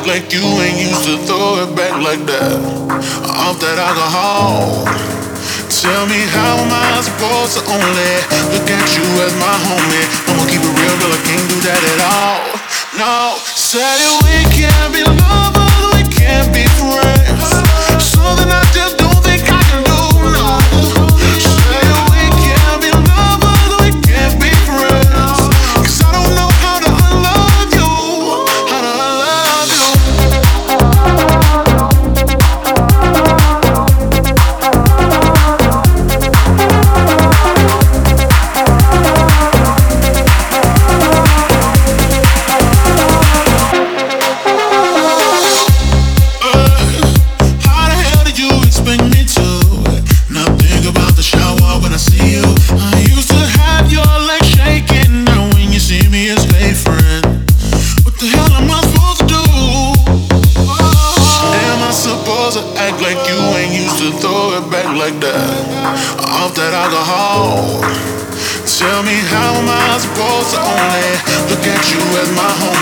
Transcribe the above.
like you ain't used to throw it back like that. Off that alcohol. Tell me how am I supposed to only look at you as my homie? I'ma keep it real, girl, I can't do that at all. No, said we can't be lovers, we can't be friends. Something I just don't think I can do, no. Said we can't be lovers, we can't be friends. 'Cause I don't know how to unlove you, how to unlove you. Act like you ain't used to throw it back like that. Off that alcohol. Tell me how am I supposed to only look at you as my home?